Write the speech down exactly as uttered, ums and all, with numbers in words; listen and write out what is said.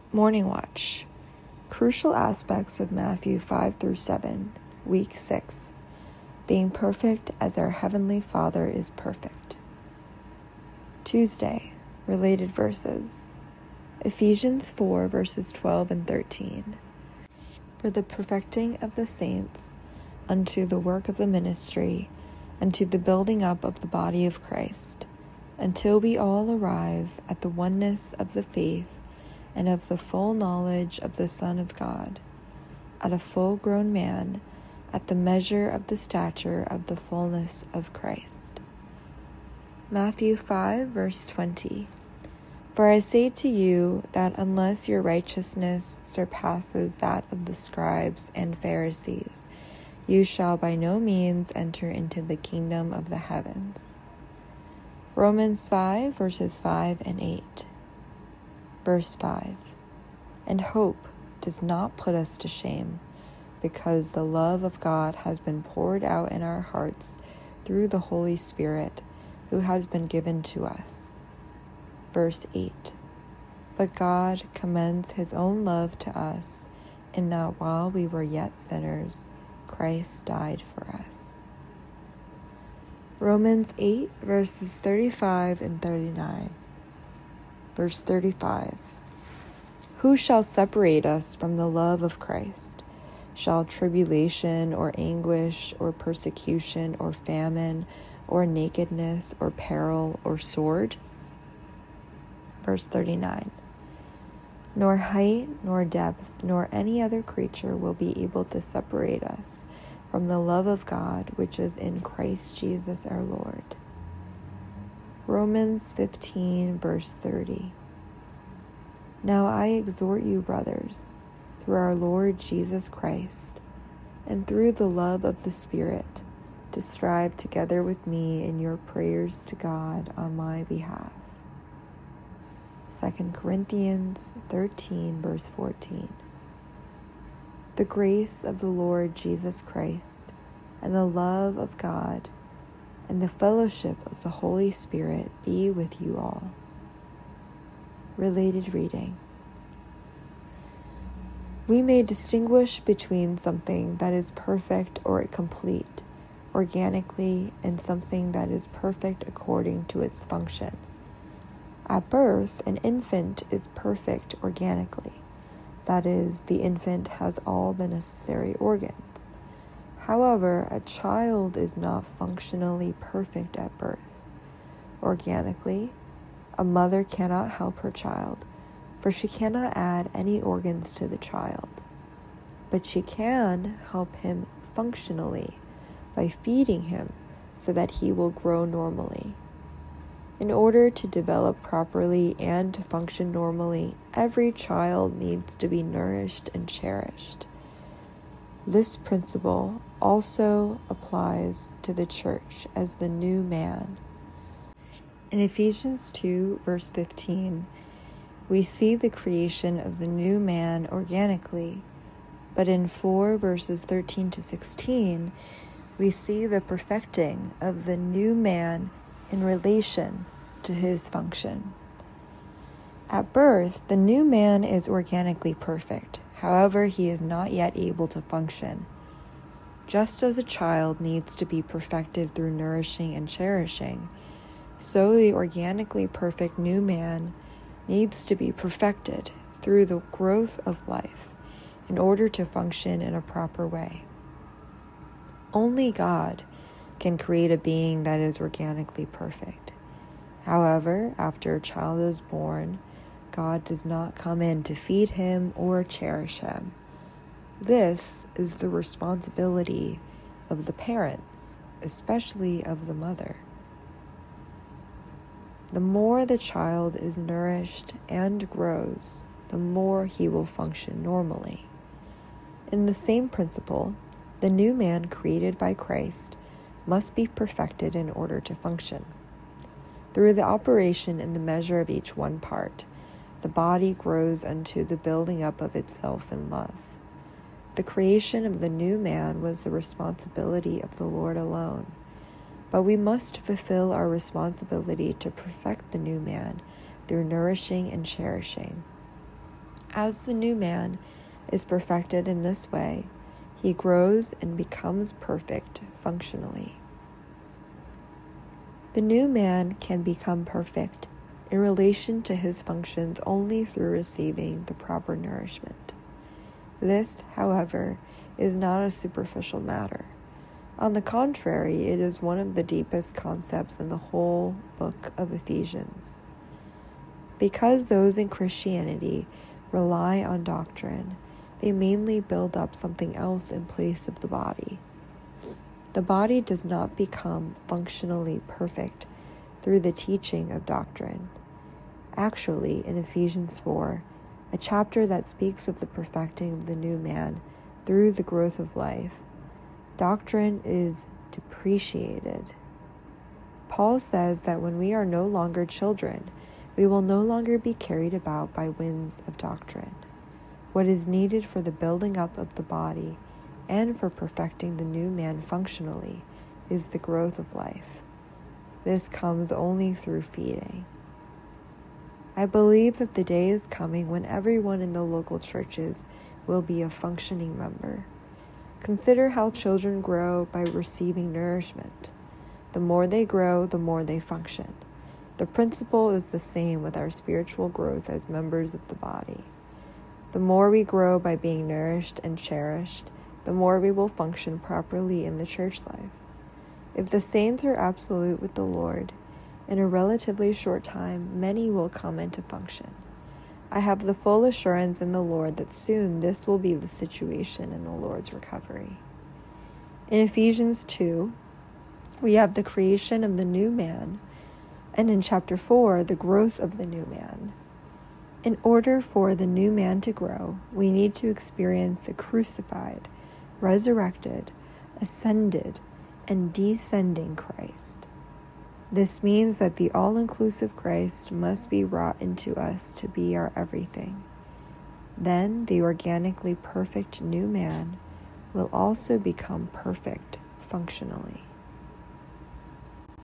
Morning Watch. Crucial aspects of Matthew five through seven, Week six. Being perfect as our Heavenly Father is perfect. Tuesday. Related verses. Ephesians four verses twelve and thirteen. For the perfecting of the saints, unto the work of the ministry, unto the building up of the body of Christ, until we all arrive at the oneness of the faith and of the full knowledge of the Son of God, at a full-grown man, at the measure of the stature of the fullness of Christ. Matthew five, verse twenty. For I say to you that unless your righteousness surpasses that of the scribes and Pharisees, you shall by no means enter into the kingdom of the heavens. Romans five, verses five and eight. Verse five. And hope does not put us to shame, because the love of God has been poured out in our hearts through the Holy Spirit, who has been given to us. Verse eight. But God commends his own love to us, in that while we were yet sinners, Christ died for us. Romans eight, verses thirty-five and thirty-nine. Verse thirty-five. Who shall separate us from the love of Christ? Shall tribulation or anguish or persecution or famine or nakedness or peril or sword? Verse thirty-nine. Nor height, nor depth, nor any other creature will be able to separate us from the love of God which is in Christ Jesus our Lord. Romans fifteen, verse thirty. Now I exhort you, brothers, through our Lord Jesus Christ, and through the love of the Spirit, to strive together with me in your prayers to God on my behalf. Second Corinthians thirteen, verse fourteen. The grace of the Lord Jesus Christ, and the love of God, and the fellowship of the Holy Spirit be with you all. Related reading. We may distinguish between something that is perfect or complete, organically, and something that is perfect according to its function. At birth, an infant is perfect organically. That is, the infant has all the necessary organs. However, a child is not functionally perfect at birth. Organically, a mother cannot help her child, for she cannot add any organs to the child. But she can help him functionally by feeding him so that he will grow normally. In order to develop properly and to function normally, every child needs to be nourished and cherished. This principle also applies to the church as the new man. In Ephesians two, verse fifteen, we see the creation of the new man organically, but in four, verses thirteen to sixteen, we see the perfecting of the new man in relation to his function. At birth, the new man is organically perfect. However, he is not yet able to function. Just as a child needs to be perfected through nourishing and cherishing, so the organically perfect new man needs to be perfected through the growth of life in order to function in a proper way. Only God can create a being that is organically perfect. However, after a child is born, God does not come in to feed him or cherish him. This is the responsibility of the parents, especially of the mother. The more the child is nourished and grows, the more he will function normally. In the same principle, the new man created by Christ must be perfected in order to function. Through the operation in the measure of each one part, the body grows unto the building up of itself in love. The creation of the new man was the responsibility of the Lord alone, but we must fulfill our responsibility to perfect the new man through nourishing and cherishing. As the new man is perfected in this way, he grows and becomes perfect functionally. The new man can become perfect in relation to his functions only through receiving the proper nourishment. This, however, is not a superficial matter. On the contrary, it is one of the deepest concepts in the whole book of Ephesians. Because those in Christianity rely on doctrine, they mainly build up something else in place of the body. The body does not become functionally perfect through the teaching of doctrine. Actually, in Ephesians four, a chapter that speaks of the perfecting of the new man through the growth of life, doctrine is depreciated. Paul says that when we are no longer children, we will no longer be carried about by winds of doctrine. What is needed for the building up of the body and for perfecting the new man functionally is the growth of life. This comes only through feeding. I believe that the day is coming when everyone in the local churches will be a functioning member. Consider how children grow by receiving nourishment. The more they grow, the more they function. The principle is the same with our spiritual growth as members of the body. The more we grow by being nourished and cherished, the more we will function properly in the church life. If the saints are absolute with the Lord, in a relatively short time, many will come into function. I have the full assurance in the Lord that soon this will be the situation in the Lord's recovery. In Ephesians two, we have the creation of the new man, and in chapter four, the growth of the new man. In order for the new man to grow, we need to experience the crucified, resurrected, ascended, and descending Christ. This means that the all-inclusive Christ must be wrought into us to be our everything. Then the organically perfect new man will also become perfect functionally.